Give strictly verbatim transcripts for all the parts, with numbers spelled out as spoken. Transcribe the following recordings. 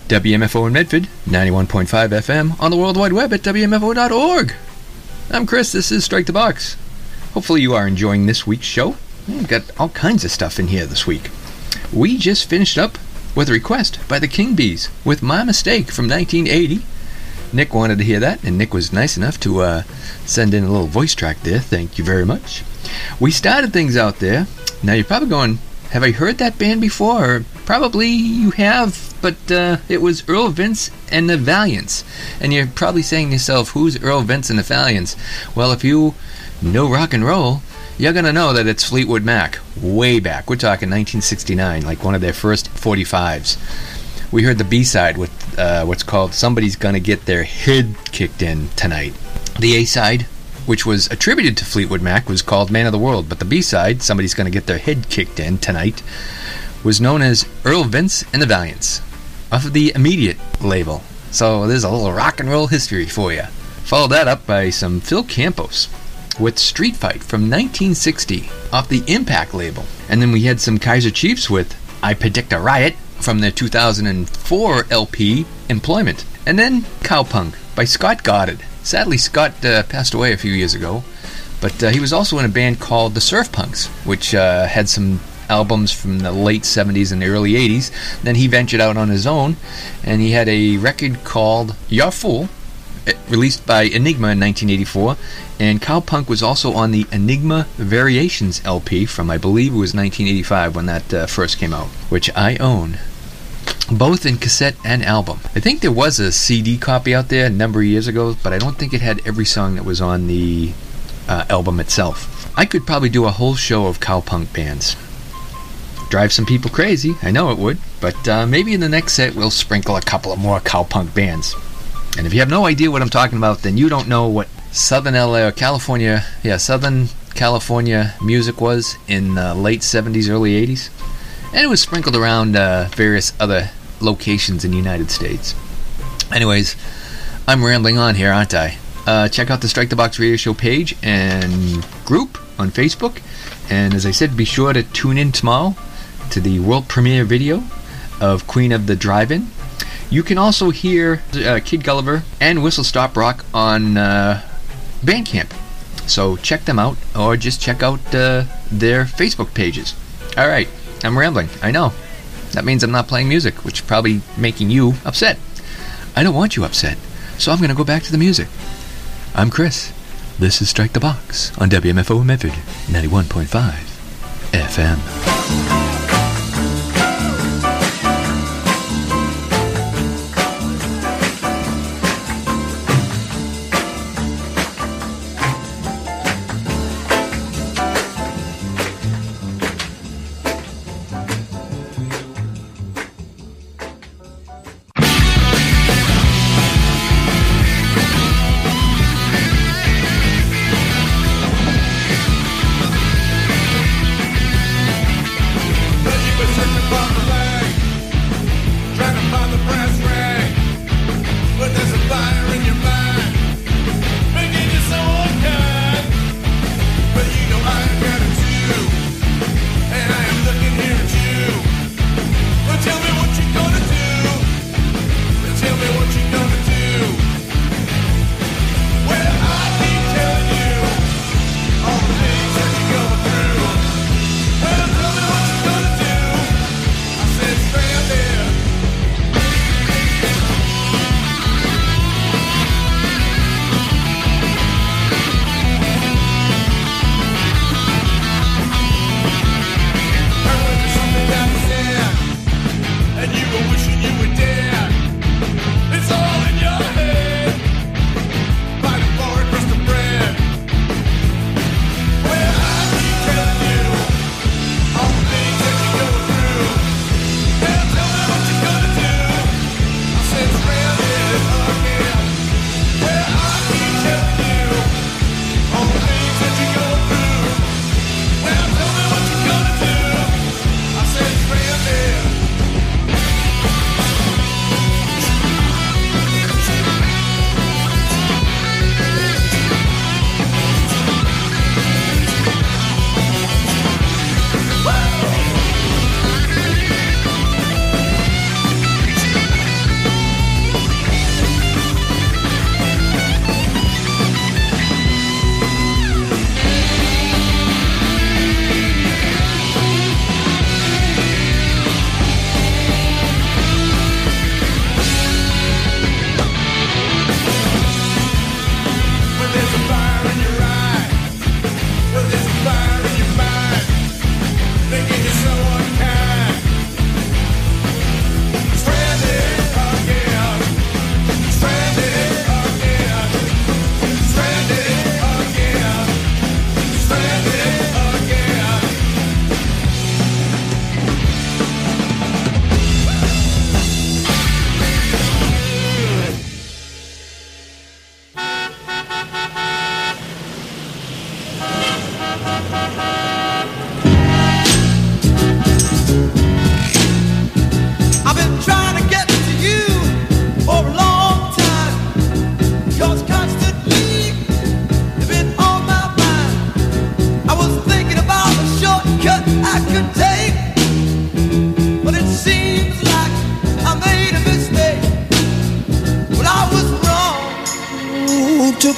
W M F O in Medford, ninety-one point five F M, on the World Wide Web at W M F O dot org. I'm Chris, this is Strike the Box. Hopefully you are enjoying this week's show. We've got all kinds of stuff in here this week. We just finished up with a request by the King Bees with My Mistake from nineteen eighty. Nick wanted to hear that, and Nick was nice enough to uh, send in a little voice track there. Thank you very much. We started things out there. Now you're probably going, have I heard that band before? Or probably you have, but uh, it was Earl Vince and the Valiants. And you're probably saying to yourself, who's Earl Vince and the Valiants? Well, if you know rock and roll, you're going to know that it's Fleetwood Mac, way back. We're talking nineteen sixty-nine, like one of their first forty-fives. We heard the B-side with uh, what's called Somebody's Gonna Get Their Head Kicked In Tonight. The A-side, which was attributed to Fleetwood Mac, was called Man of the World, but the B-side, Somebody's Gonna Get Their Head Kicked In Tonight, was known as Earl Vince and the Valiants, off of the Immediate label. So there's a little rock and roll history for you. Followed that up by some Phil Campos with Street Fight from nineteen sixty off the Impact label. And then we had some Kaiser Chiefs with I Predict a Riot from their two thousand four L P Employment. And then Cowpunk by Scott Goddard. Sadly, Scott uh, passed away a few years ago, but uh, he was also in a band called the Surf Punks, which uh, had some albums from the late seventies and the early eighties. Then he ventured out on his own, and he had a record called You're Fool, released by Enigma in nineteen eighty-four, and Cowpunk was also on the Enigma Variations L P from, I believe it was nineteen eighty-five when that uh, first came out, which I own, both in cassette and album. I think there was a C D copy out there a number of years ago, but I don't think it had every song that was on the uh, album itself. I could probably do a whole show of cowpunk bands. Drive some people crazy, I know it would, but uh, maybe in the next set we'll sprinkle a couple of more cowpunk bands. And if you have no idea what I'm talking about, then you don't know what Southern L A or California, yeah, Southern California music was in the late seventies, early eighties. And it was sprinkled around uh, various other locations in the United States. Anyways, I'm rambling on here, aren't I? Uh, check out the Strike the Box Radio Show page and group on Facebook. And as I said, be sure to tune in tomorrow to the world premiere video of Queen of the Drive-In. You can also hear uh, Kid Gulliver and Whistle Stop Rock on uh, Bandcamp. So check them out, or just check out uh, their Facebook pages. Alright, I'm rambling, I know. That means I'm not playing music, which is probably making you upset. I don't want you upset, so I'm going to go back to the music. I'm Chris. This is Strike the Box on W M F O Medford, ninety-one point five F M.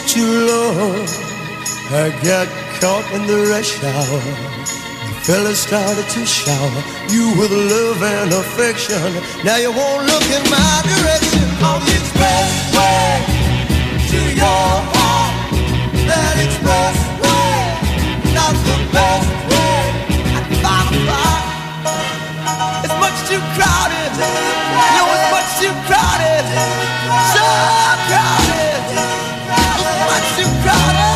too long. I got caught in the rush hour. The fellas started to shower you with love and affection. Now you won't look in my direction. On the expressway to your heart. That expressway, not the best way. I can find a fire. It's much too crowded. No, it's much too crowded. So crowded. It's much too crowded.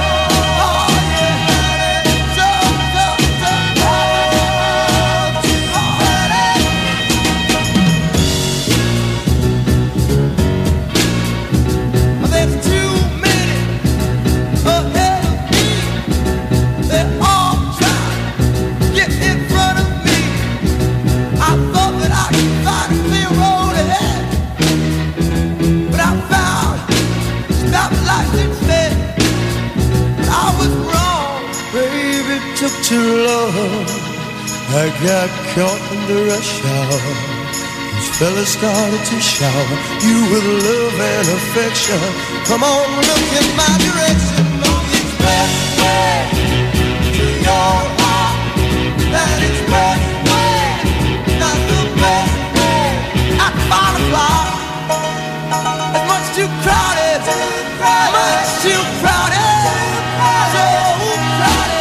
Took too long. I got caught in the rush hour. These fellas started to shower you with love and affection. Come on, look in my direction. On the expressway to your heart. That expressway, not the best way. I can find a fly. It's much too crowded. Much too crowded. So crowded.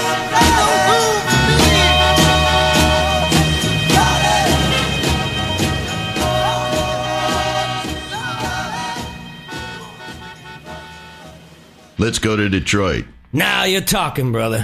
Let's go to Detroit. Now you're talking, brother.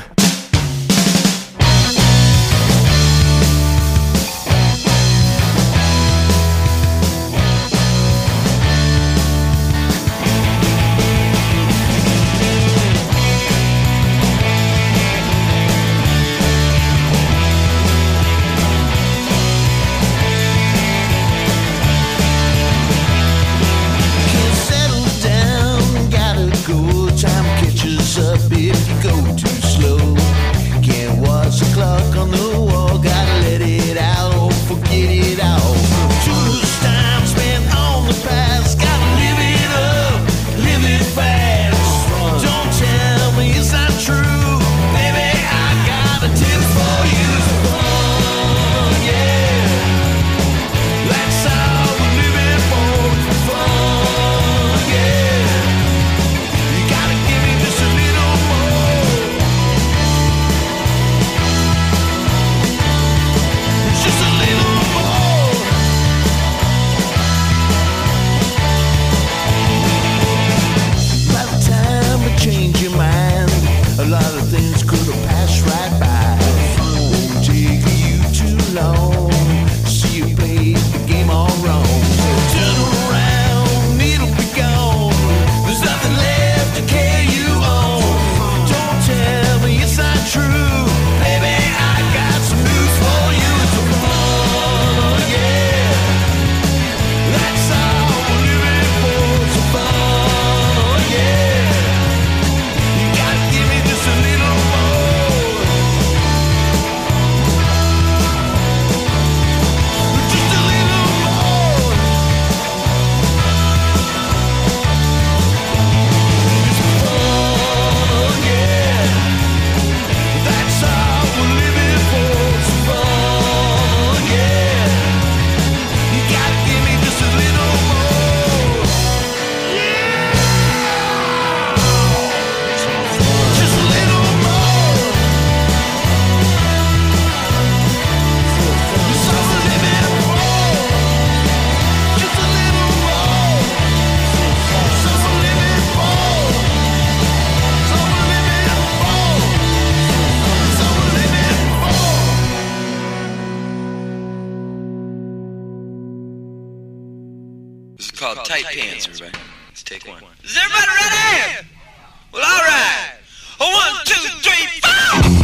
called Tight Pants, everybody. Let's take one. Is everybody ready? Well, all right. One, two, three, four!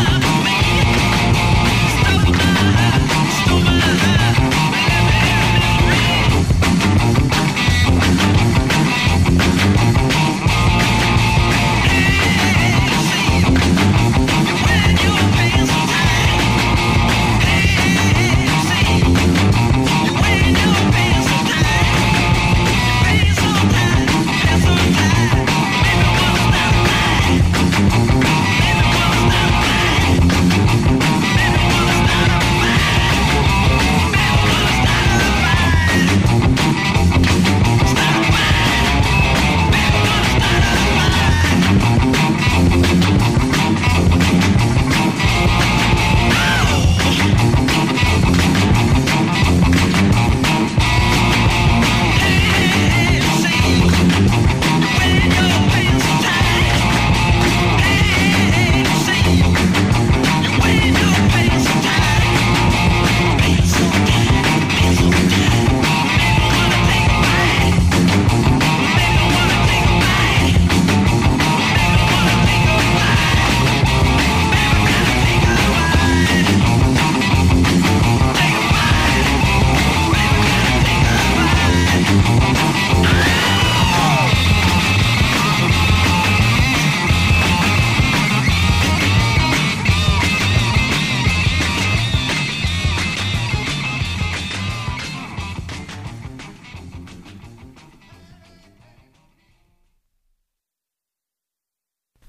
Stole my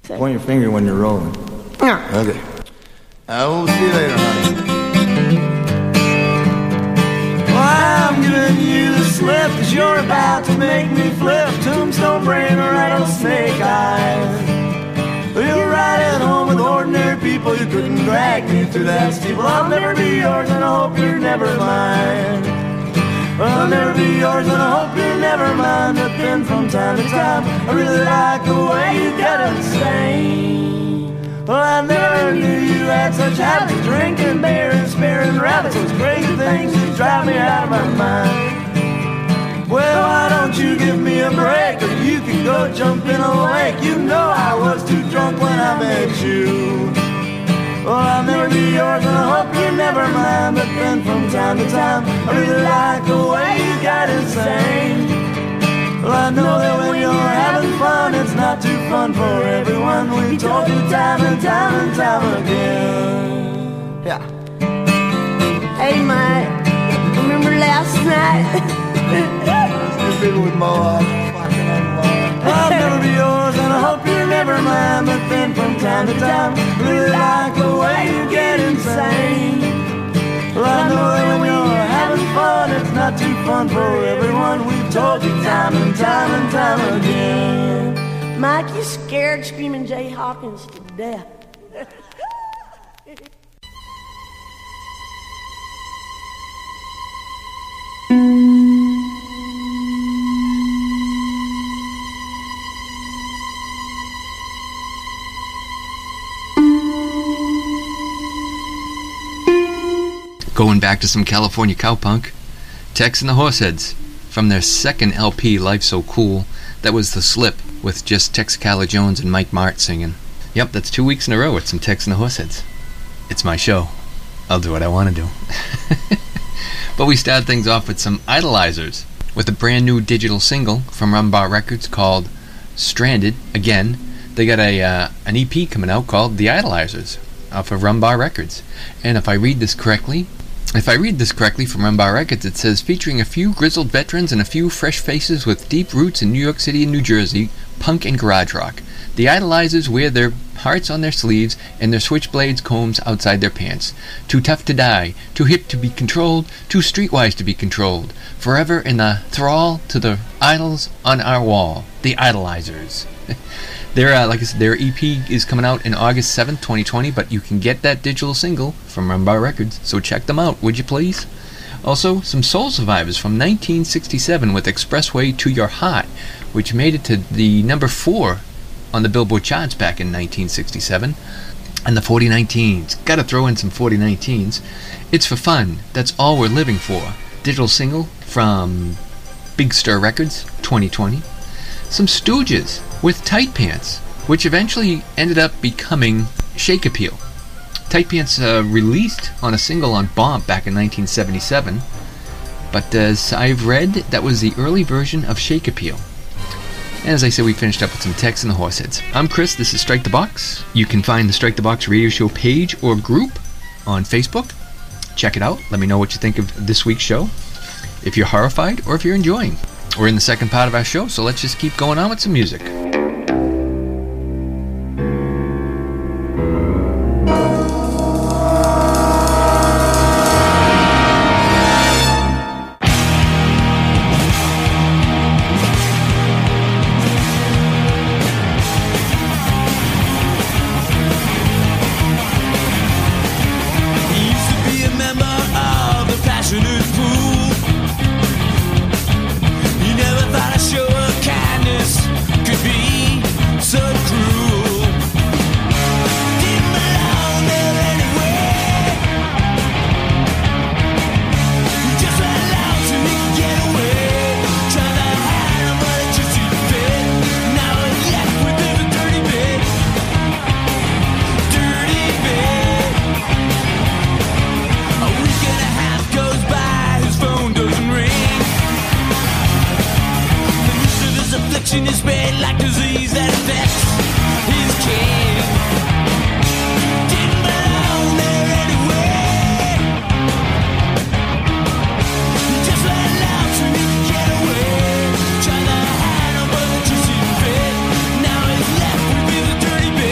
Point your finger when you're rolling. Okay. I will see you later, honey. Well, I'm giving you the slip, cause you're about to make me flip. Tombstone brain or rattlesnake eyes. You're right at home with ordinary people. You couldn't drag me through that steeple. I'll never be yours and I hope you're never mine. I'll never be yours and I hope you're never mine. But then from time to time I really like the way you get insane. Well, I never knew you had such habits, drinking beer and spearing rabbits. Those crazy things that drive me out of my mind. Well, why don't you give me a break, or you can go jump in a lake. You know I was too drunk when I met you. Well, I'll never be yours and I hope you're never mine. But then from time to time I really like the way you got insane. Well, I know that when you're having fun, it's not too fun for everyone. We told you time and time and time again. Yeah. Hey, Mike, remember last night? People with mohawks fucking on I'll never be yours and I hope you're never mine. But then from time to time really like the way you get insane. Well, I know that when you're having fun, it's not too fun for everyone. We've told you time and time and time again. Mike, you scared Screaming Jay Hawkins to death. Going back to some California cowpunk, Tex and the Horseheads, from their second L P, Life So Cool. That was The Slip, with just Tex Calla-Jones and Mike Mart singing. Yep, that's two weeks in a row with some Tex and the Horseheads. It's my show. I'll do what I want to do. But we start things off with some Idolizers, with a brand new digital single from Rumbar Records called Stranded. Again, they got a uh, an E P coming out called The Idolizers, off of Rumbar Records. And if I read this correctly, If I read this correctly from Rumbar Records, it says, featuring a few grizzled veterans and a few fresh faces with deep roots in New York City and New Jersey, punk and garage rock. The Idolizers wear their hearts on their sleeves and their switchblades combs outside their pants. Too tough to die, too hip to be controlled, too streetwise to be controlled. Forever in the thrall to the idols on our wall. The Idolizers. Their, uh, like I said, their E P is coming out in August seventh, twenty twenty, but you can get that digital single from Rumbar Records, so check them out, would you please? Also, some Soul Survivors from nineteen sixty-seven with Expressway to Your Heart, which made it to the number four on the Billboard charts back in nineteen sixty-seven. And the forty nineteens. Gotta throw in some forty nineteens. It's for fun. That's all we're living for. Digital single from Big Stir Records, twenty twenty. Some Stooges with Tight Pants, which eventually ended up becoming Shake Appeal. Tight Pants uh, released on a single on Bomp back in nineteen seventy-seven, but as I've read, that was the early version of Shake Appeal. And as I said, we finished up with some Tex and the Horseheads. I'm Chris, this is Strike the Box. You can find the Strike the Box radio show page or group on Facebook. Check it out, let me know what you think of this week's show, if you're horrified or if you're enjoying. We're in the second part of our show, so let's just keep going on with some music. Dirty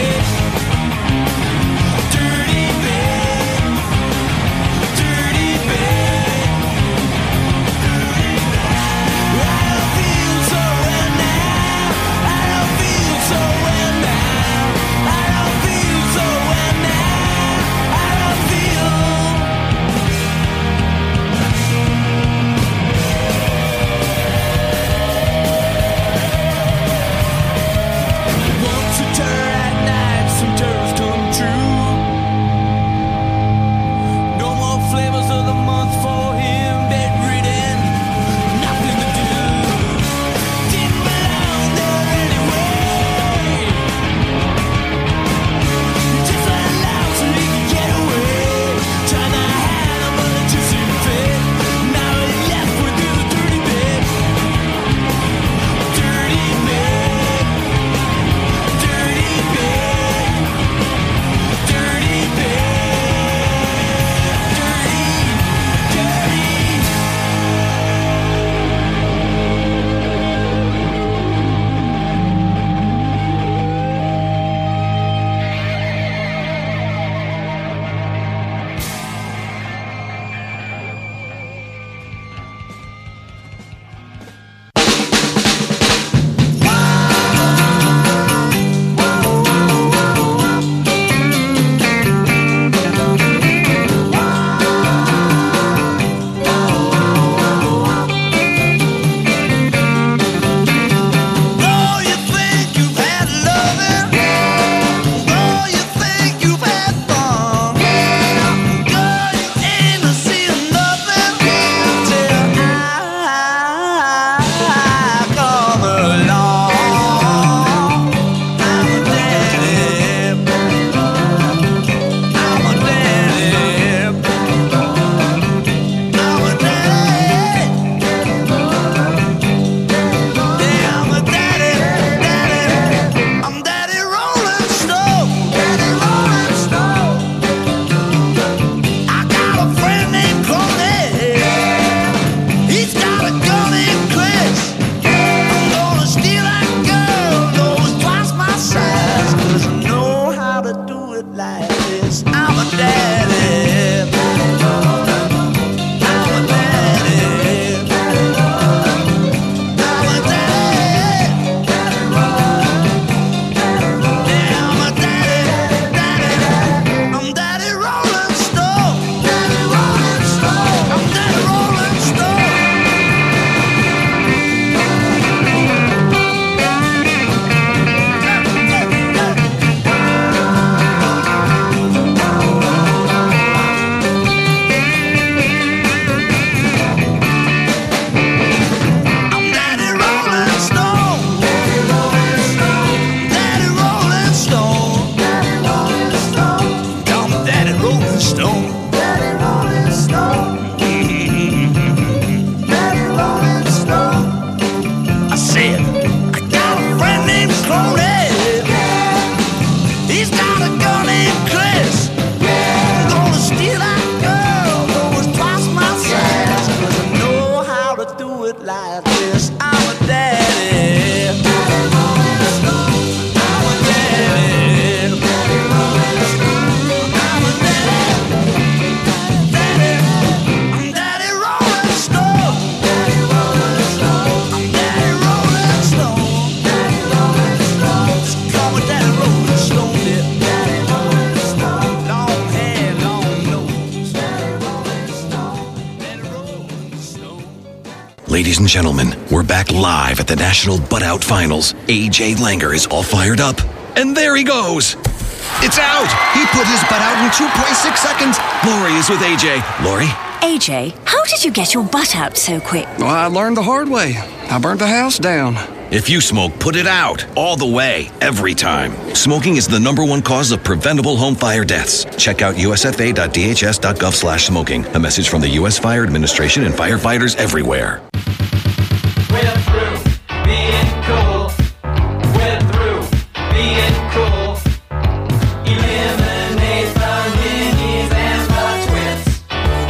Ladies and gentlemen, we're back live at the National Butt Out Finals. A J Langer is all fired up. And there he goes. It's out. He put his butt out in two point six seconds. Lori is with A J. Lori? A J, how did you get your butt out so quick? Well, I learned the hard way. I burnt the house down. If you smoke, put it out. All the way. Every time. Smoking is the number one cause of preventable home fire deaths. Check out U S F A dot D H S dot gov slash smoking. A message from the U S Fire Administration and firefighters everywhere. We're through being cool. We're through being cool. Eliminate the minis and the twits.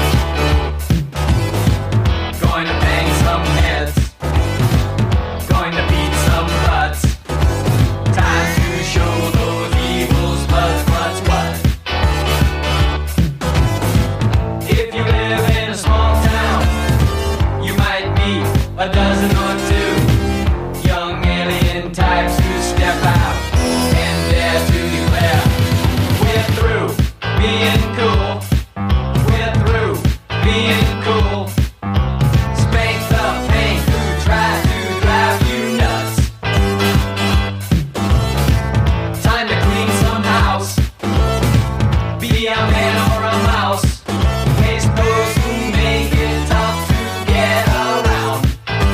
Going to bang some heads. Going to beat some butts. Time to show those evils what's what's what. If you live in a small town, you might meet a dozen or two young alien types who step out and dare to declare we're through being cool. We're through being cool. Spank the paint who try to drive you nuts. Time to clean some house. Be a man or a mouse. Waste those who make it tough to get around.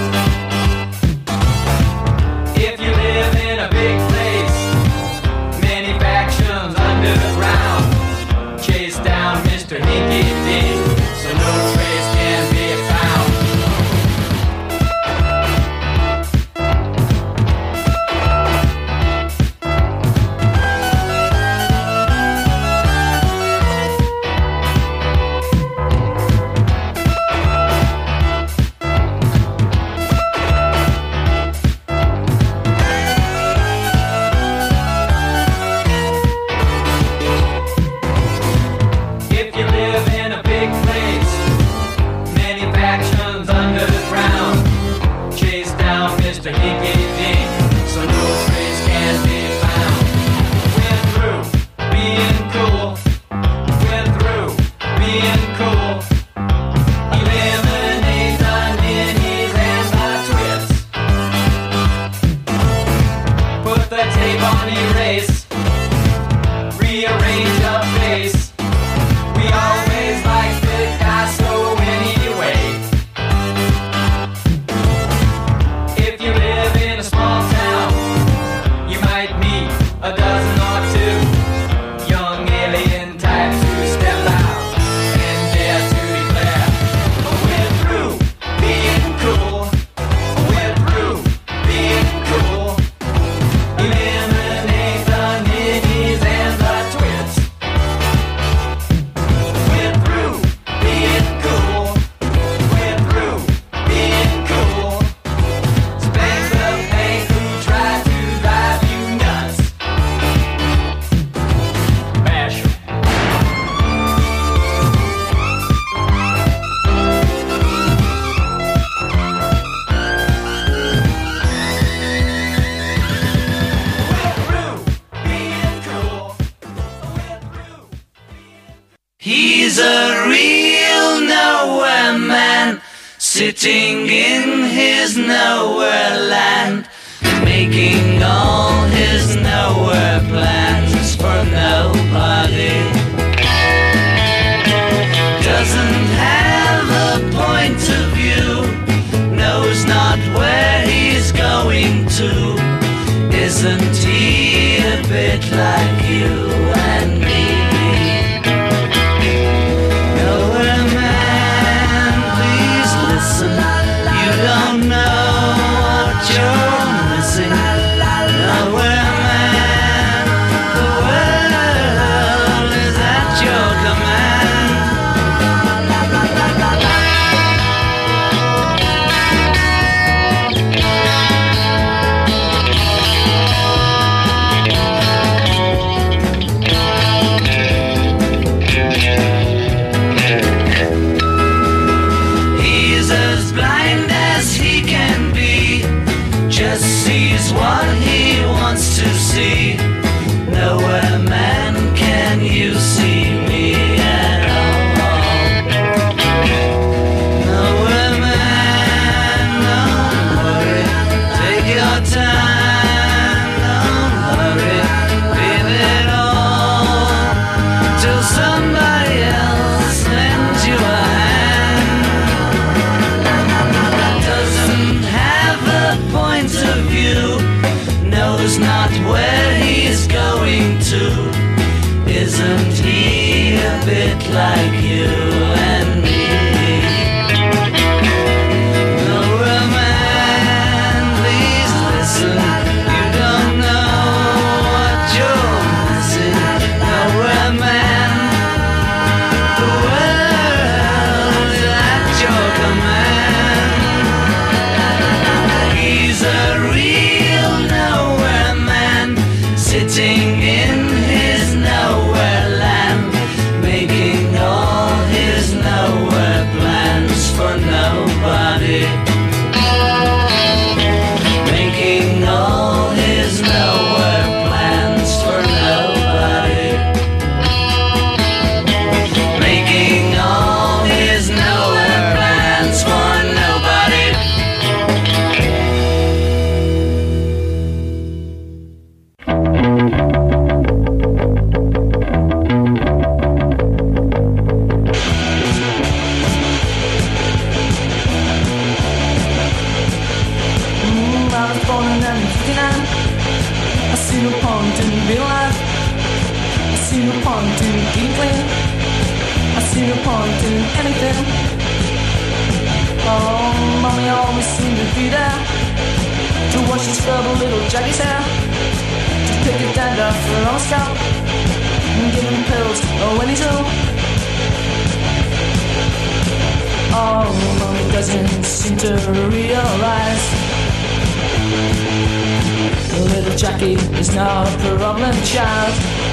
If you live in a big place, many factions underground, chase down Mister Hinky Dink so no trace can be found. If you live in a big place, many factions underground, chase down Mister Hinky Dink so no trace can be found. We're through being cool. We're through being cool. Eliminate the ninnies and the twits. Put the tape on erase. Rearrange a face. We always liked Picasso anyway. If you live in a small town, you might meet a dozen or two young alien types who step out and dare to declare we're through being cool. We're through being cool. Eliminate the ninnies and the twits. We're through being cool. We're through being cool. Spank the paint who try to drive you nuts. Mash 'em. We're through being cool. We're through. He's a real nowhere man, sitting in his nowhere land, making all his nowhere plans for nobody. Doesn't have a point of view, knows not where he's going to. Isn't he a bit like you and me? Nowhere man, please listen. You don't know what you're missing. Nowhere man, the world is at your command. He's as blind as he can be, just sees what he wants to see. Nowhere man, can you see me at all? Nowhere man, knows not where he's going to. Isn't he a bit like you and me? Nowhere man, please listen. You don't know what you're missing. Nowhere man, the world is at your command. He's a real nowhere man, sitting in his nowhere land, making all his nowhere plans for nobody. Making all his nowhere plans for nobody. Making all his nowhere plans for nobody. Mm, I was born in nineteen fifty-nine. I see no point in being alive. I see no point in getting clean. I see no point in anything. Oh, mommy always seemed to be there to wash and scrub a little Jackie's hair, to pick a dandruff on his scalp and give him pills when he's ill. Oh, mommy doesn't seem to realize little Jackie is now a problem child.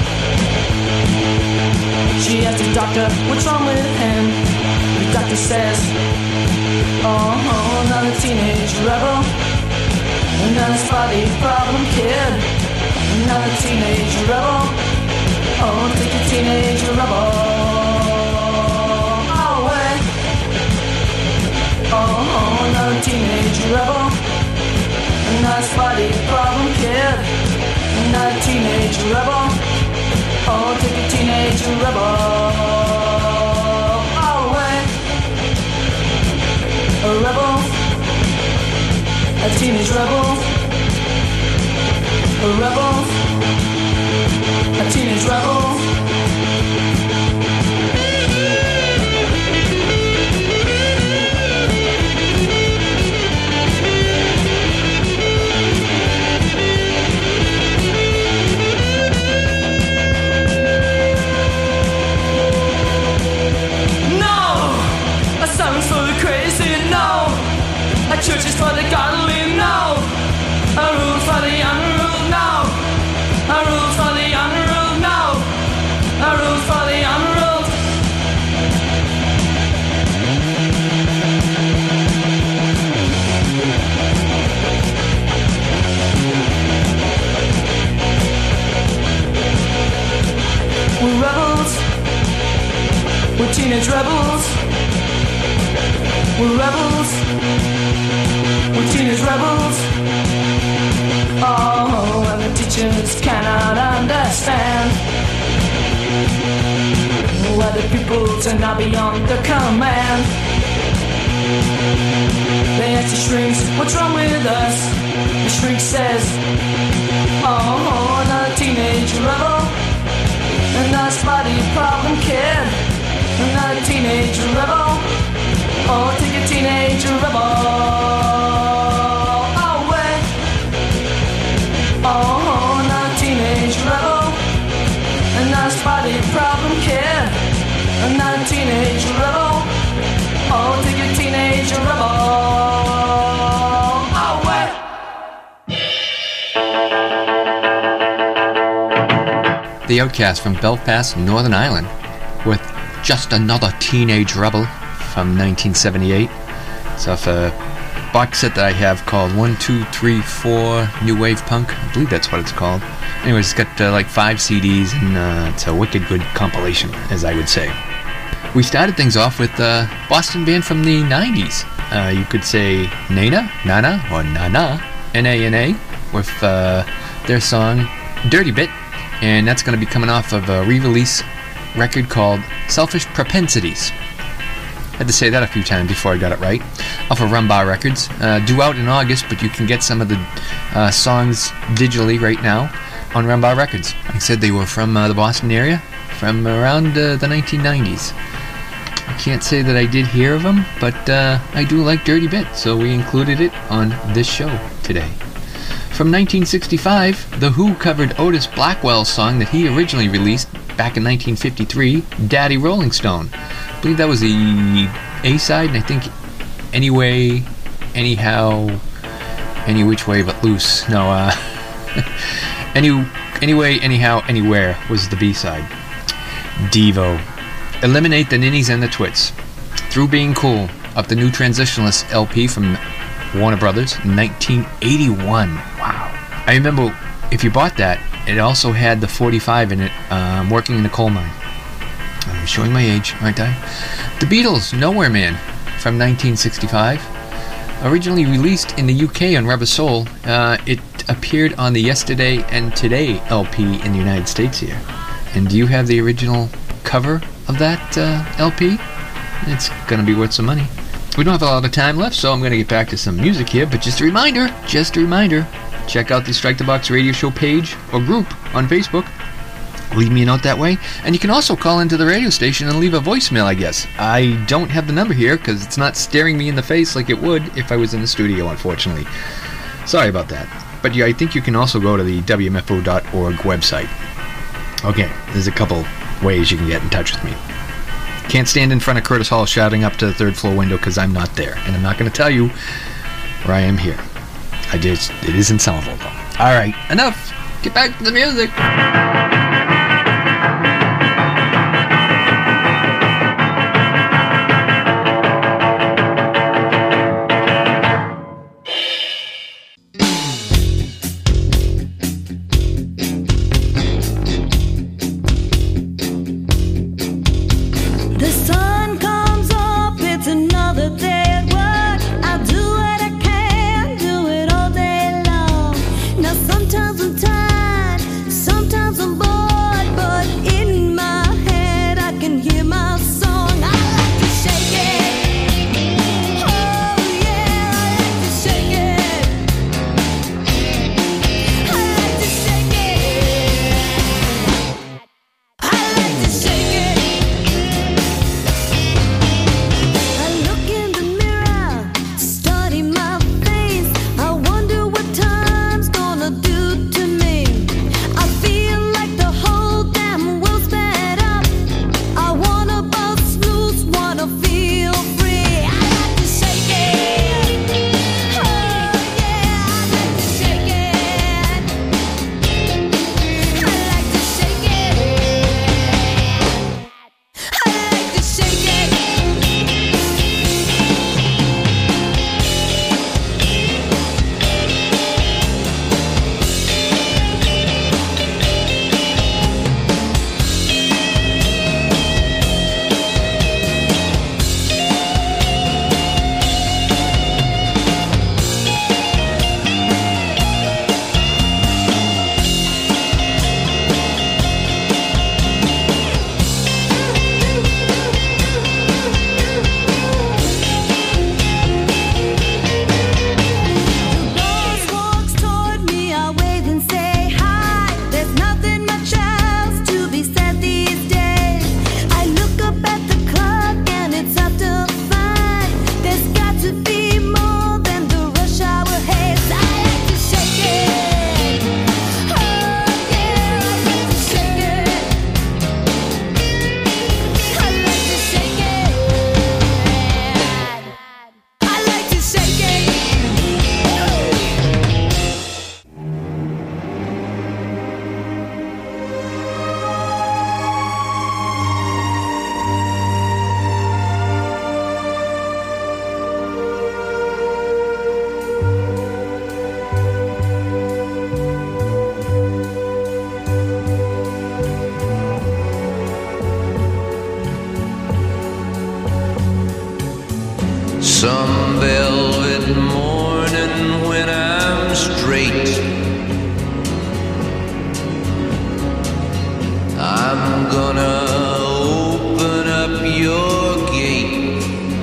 She asked the doctor what's wrong with him. The doctor says, oh, another teenage rebel, another spotty problem kid, another teenage rebel. Oh, take a teenage rebel away. Oh, another teenage rebel, another spotty problem kid, another teenage rebel. Oh, take a teenage rebel away. A rebel, a teenage rebel. A rebel, a teenage rebel. Songs for the crazy, no. A church is for the godly, no. A rule for the unruled, no. A rule for the unruled, no. A rule for the unruled. We're rebels. We're teenage rebels. We're rebels, we're teenage rebels. Oh, and the teachers cannot understand why the pupils are now beyond their command. They ask the shrinks, what's wrong with us? The shrink says, oh, another teenage rebel, another spotty problem kid, another teenage rebel. Oh, take a teenage rebel away. Oh, not a teenage rebel, not a spotty problem kid, not a teenage rebel. Oh, take a teenage rebel away. The Outcasts from Belfast, Northern Ireland, with Just Another Teenage Rebel from nineteen seventy-eight. It's off a box set that I have called one two three four New Wave Punk. I believe that's what it's called. Anyways, it's got uh, like five C Ds, and uh, it's a wicked good compilation, as I would say. We started things off with a Boston band from the nineties. Uh, you could say Nana, Nana, or Nana, N A N A, with uh, their song Dirty Bit, and that's going to be coming off of a re-release record called Selfish Propensities. Had to say that a few times before I got it right. Off of Rumbar Records. Uh, due out in August, but you can get some of the uh, songs digitally right now on Rumbar Records. Like I said, they were from uh, the Boston area, from around uh, the nineteen nineties. I can't say that I did hear of them, but uh, I do like Dirty Bit, so we included it on this show today. From nineteen sixty-five, The Who covered Otis Blackwell's song that he originally released back in nineteen fifty-three, Daddy Rolling Stone. I believe that was the A-side, and I think Anyway, Anyhow, Any Which Way But Loose. No, uh... Any, Anyway, Anyhow, Anywhere was the B-side. Devo. Eliminate the Ninnies and the Twits. Through Being Cool, up the New Transitionalist L P from Warner Brothers, nineteen eighty-one. Wow. I remember, if you bought that, it also had the forty-five in it, um, Working in the Coal Mine. I'm showing my age, aren't I? The Beatles, Nowhere Man, from nineteen sixty-five. Originally released in the U K on Rubber Soul, uh, it appeared on the Yesterday and Today L P in the United States here. And do you have the original cover of that uh, L P? It's going to be worth some money. We don't have a lot of time left, so I'm going to get back to some music here, but just a reminder, just a reminder, check out the Strike the Box radio show page or group on Facebook. Leave me a note that way, and you can also call into the radio station and leave a voicemail, I guess. I don't have the number here because it's not staring me in the face like it would if I was in the studio, unfortunately. Sorry about that. But yeah, I think you can also go to the W M F O dot org website. Okay, there's a couple ways you can get in touch with me. Can't stand in front of Curtis Hall shouting up to the third floor window because I'm not there, and I'm not going to tell you where I am here. I just, it is in Somerville, though. All right, enough. Get back to the music. Some velvet morning when I'm straight, I'm gonna open up your gate.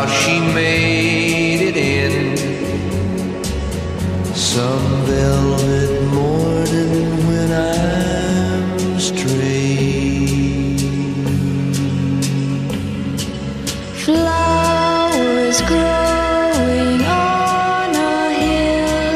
how she made it in some velvet morning when I'm straight. Flowers growing on a hill,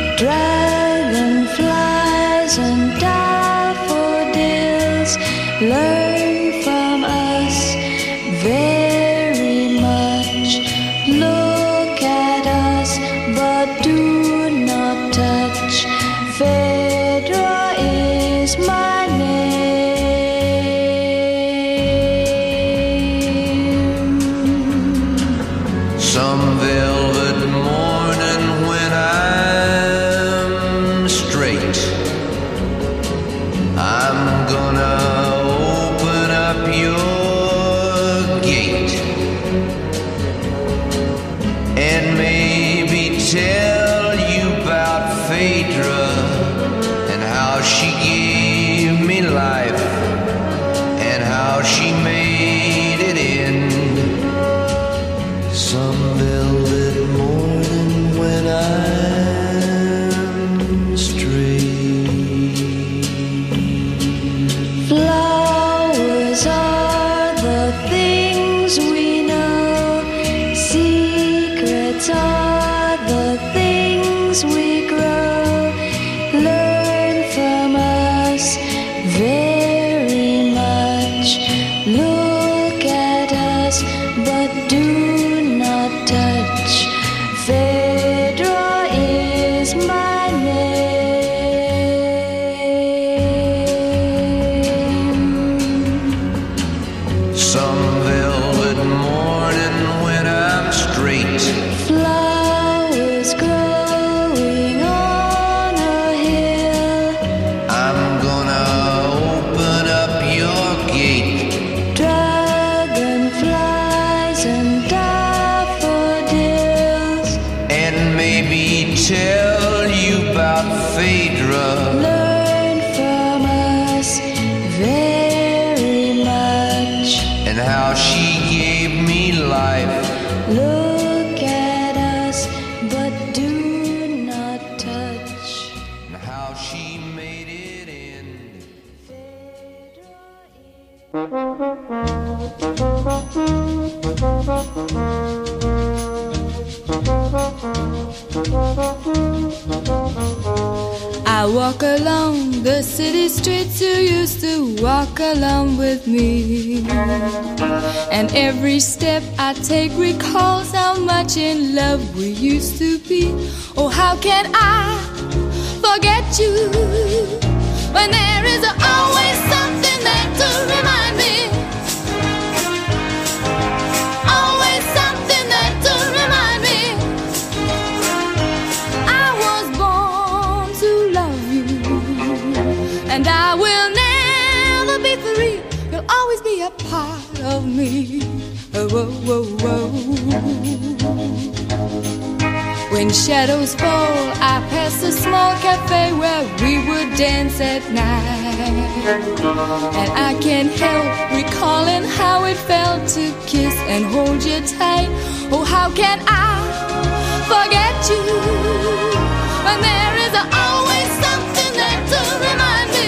dragonflies and daffodils learn from us very much. Look at us, but do not touch. Phaedra is my name. Some velvet morning when I'm straight, I'm gonna open up your gate and maybe tell you about Phaedra and how she gave me life and how she made it in some velvet morning when I'm straight. Flowers are the things we know. Secrets are the things we grow. Learn from us very much. Look at us, but do not touch. Phaedra is my name. Some velvet morning when I'm straight. Flowers growing on a hill, I'm gonna open up your gate dragonflies and daffodils and maybe tell you about Phaedra learn from us very much. and how she gave me life. Look at us, but do not touch. And how she made it in. I walk along the city streets you used to walk along with me. And every step I take recalls how much in love we used to be. Oh, how can I forget you when there is always something there to remind me? Always something there to remind me. I was born to love you, and I will never be free. You'll always be a part of me. Oh, oh, oh, oh. When shadows fall, I pass a small cafe where we would dance at night. And I can't help recalling how it felt to kiss and hold you tight. Oh, how can I forget you when there is always something there to remind me?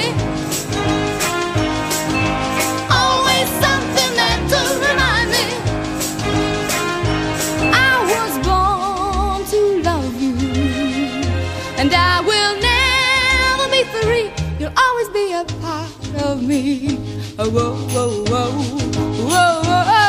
Always something there to remind me. I was born to love you, and I will never be free. You'll always be a part of me. Oh, whoa, whoa, whoa, whoa, whoa, whoa.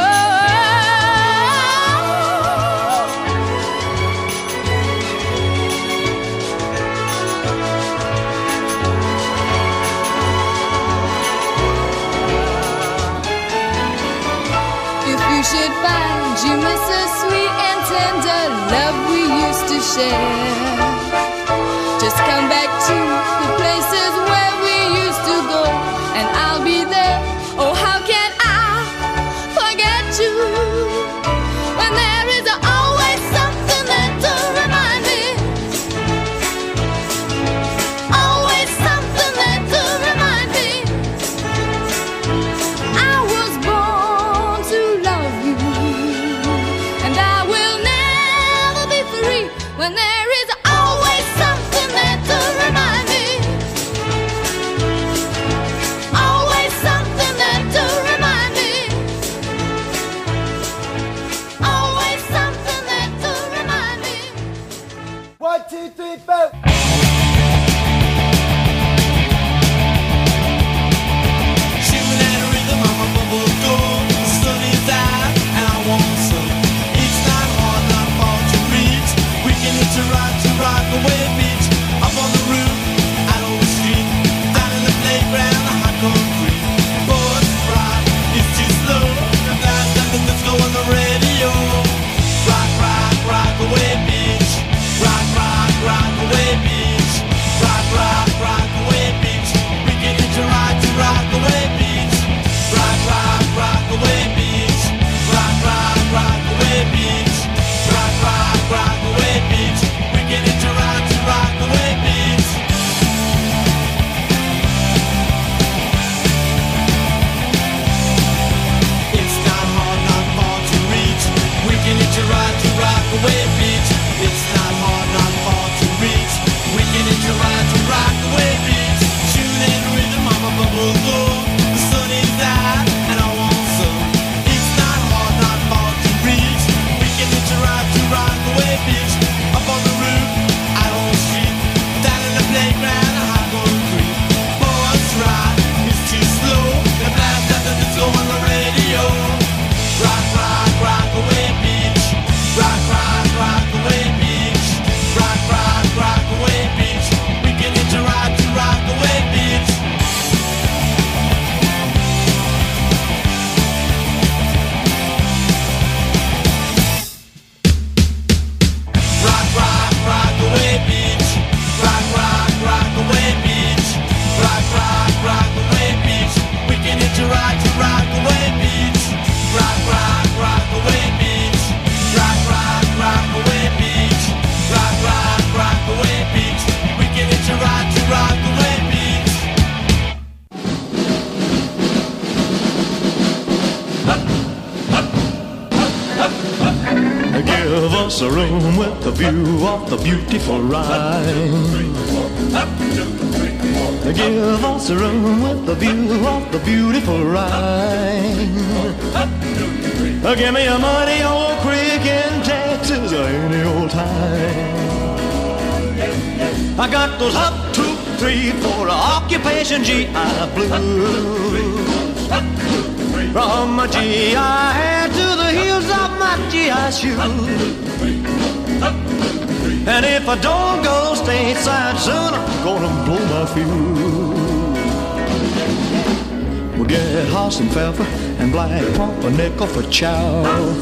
You should find you miss the sweet and tender love we used to share. Just come back to the places where we used to go, and I'll be there. Oh, how can I forget you when there is always something there to remind me? Always something there to remind me. I was born to love you, us a room with a view of the beautiful Rhine. Give us a room with a view of the beautiful Rhine. Give me a muddy old creek in Texas any old time. I got those up, two, three, four occupation G I blues. From my G I hair to the heels of my G I shoes. And if I don't go stateside soon, I'm gonna blow my fuse. We'll get Haas and Pfeffer and Black Pumpernickel for chow.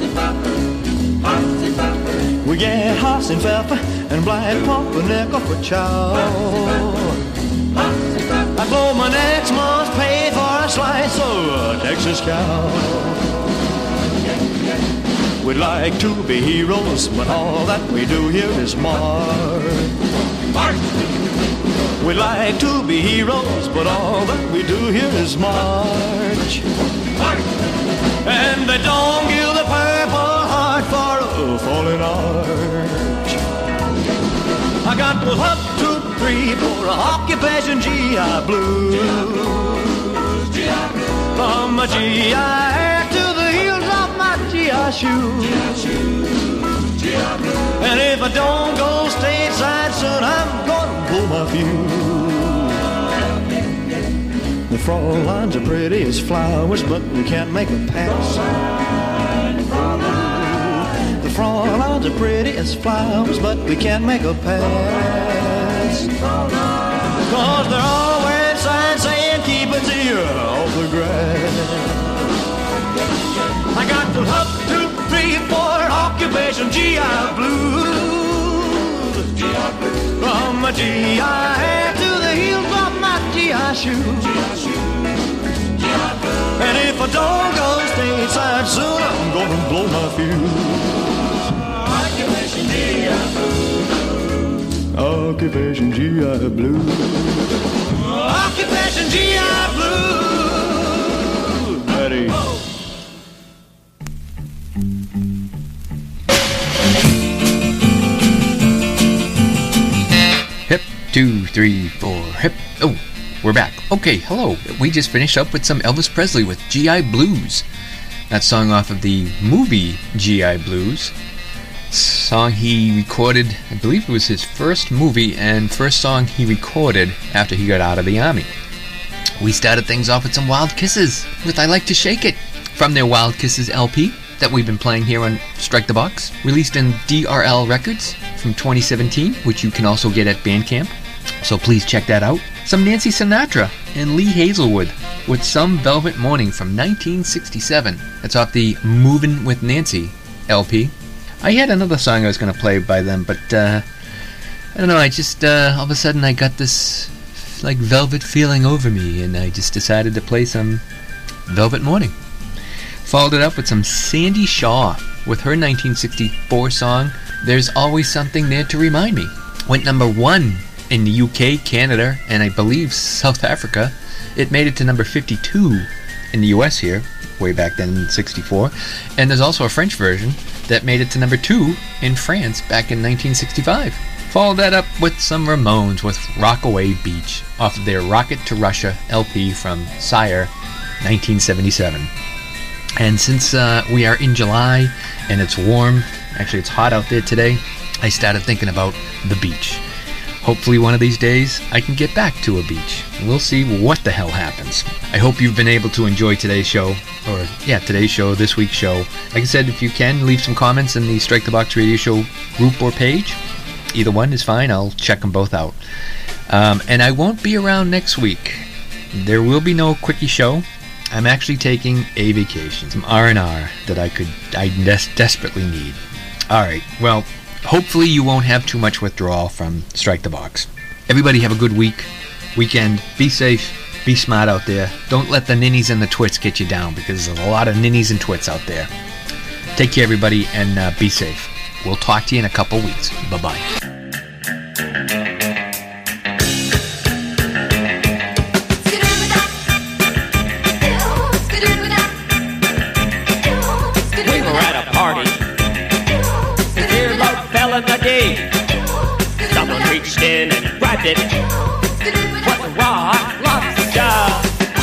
We get Haas and Pfeffer and Black Pumpernickel for chow. I blow my next month's pay for a slice of a Texas cow. We'd like to be heroes, but all that we do here is march. We'd like to be heroes, but all that we do here is march. And they don't give the Purple Heart for a fallen arch. I got the up, two, three, four occupation G I blues. From my G I hair to the heels of my G I shoes. And if I don't go stateside soon, I'm gonna pull my fuse. The Fraulines are pretty as flowers, but we can't make a pass. The Fraulines are pretty as flowers, but we can't make a pass. Cause they're all wearing signs saying keep a deer off the grass. I got the up, two, three, four occupation G I blues. From my G I hair to the heels of my G I shoes. And if I don't go stateside soon, I'm gonna blow my fuse. Occupation G I blues. Occupation G I blues. Occupation G I blues. Ready. Hip, two, three, four, hip. Oh, we're back. Okay, hello. We just finished up with some Elvis Presley with G I Blues. That song off of the movie G I Blues. Song he recorded, I believe it was his first movie and first song he recorded after he got out of the army. We started things off with some Wild Kisses with I Like to Shake It from their Wild Kisses L P that we've been playing here on Strike the Box, released in D R L Records from twenty seventeen, which you can also get at Bandcamp, so please check that out. Some Nancy Sinatra and Lee Hazelwood with Some Velvet Morning from nineteen sixty-seven. That's off the Movin' with Nancy L P. I had another song I was going to play by them, but uh, I don't know, I just, uh, all of a sudden I got this, like, velvet feeling over me, and I just decided to play some Velvet Morning. Followed it up with some Sandy Shaw with her nineteen sixty-four song, There's Always Something There to Remind Me. Went number one in the U K, Canada, and I believe South Africa. It made it to number fifty-two in the U S here, way back then in sixty-four. And there's also a French version that made it to number two in France back in nineteen sixty-five. Follow that up with some Ramones with Rockaway Beach off of their Rocket to Russia L P from Sire nineteen seventy-seven. And since uh, we are in July and it's warm, actually it's hot out there today, I started thinking about the beach. Hopefully one of these days I can get back to a beach. We'll see what the hell happens. I hope you've been able to enjoy today's show, or yeah, today's show, this week's show. Like I said, if you can, leave some comments in the Strike the Box Radio Show group or page. Either one is fine, I'll check them both out. Um, and I won't be around next week. There will be no quickie show. I'm actually taking a vacation, some R and R that I could, I des- desperately need. Alright, well, hopefully you won't have too much withdrawal from Strike the Box. Everybody have a good week, weekend. Be safe, be smart out there. Don't let the ninnies and the twits get you down, because there's a lot of ninnies and twits out there. Take care, everybody, and uh, be safe. We'll talk to you in a couple weeks. Bye-bye. We were at a party. Dear Lord, it was a rock lobster.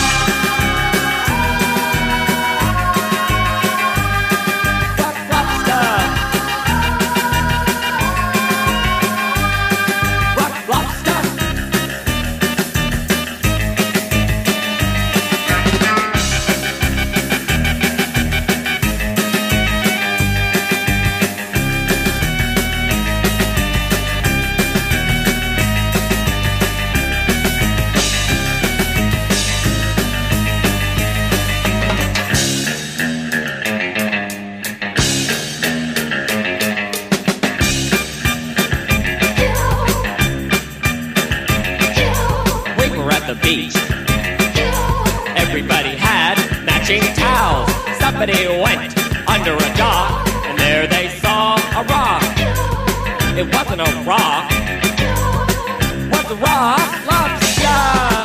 Beach. Everybody had matching towels. Somebody went under a dock, and there they saw a rock. It wasn't a rock, it was a rock lobster.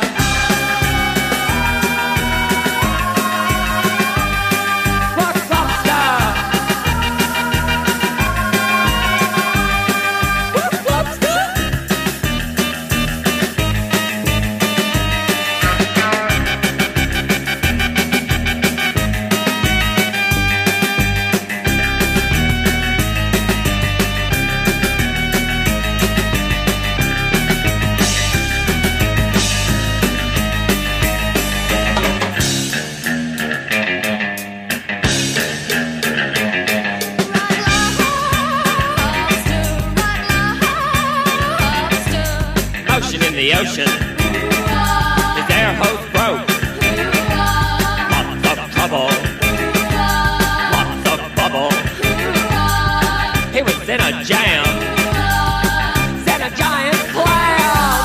The ocean, his air hose broke. Lots of trouble, lots of bubble. He was in a jam, set a giant clam.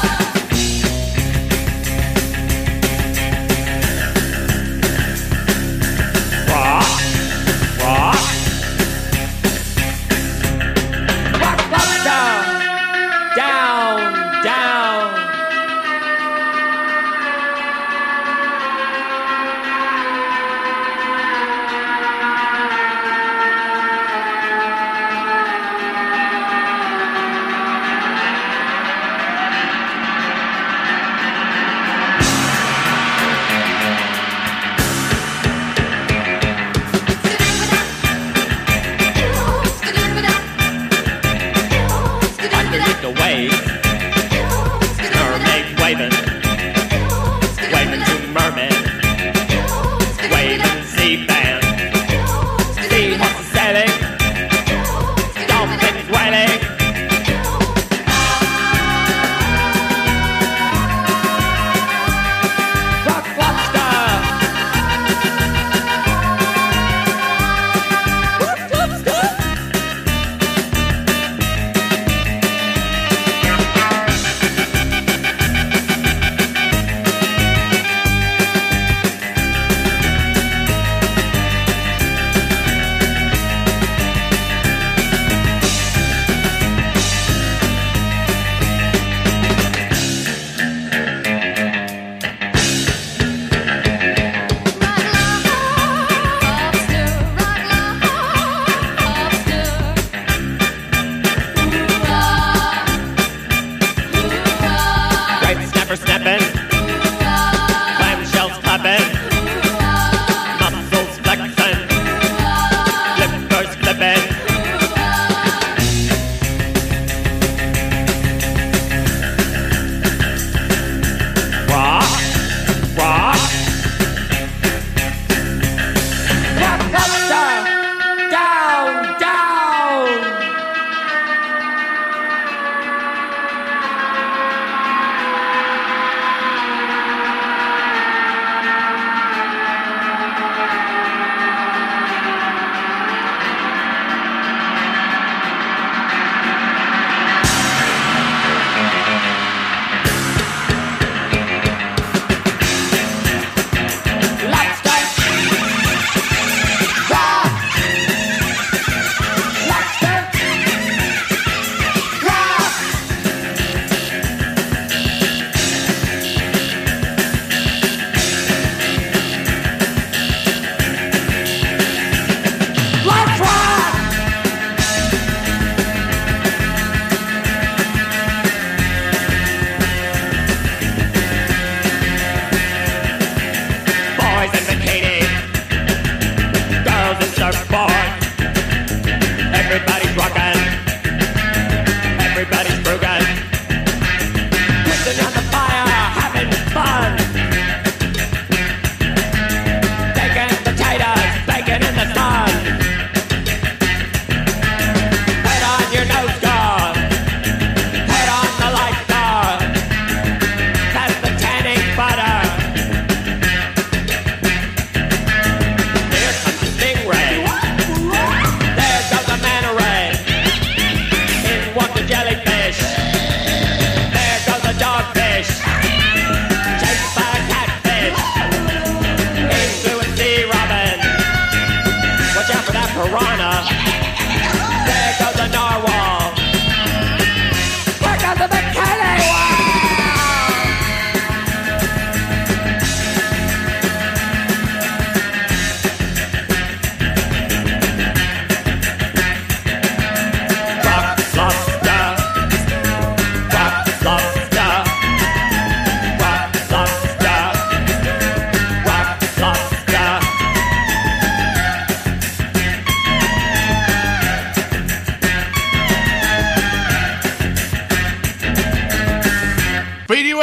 Rock, rock, rock, lobster, down, down. The waves, mermaid waving.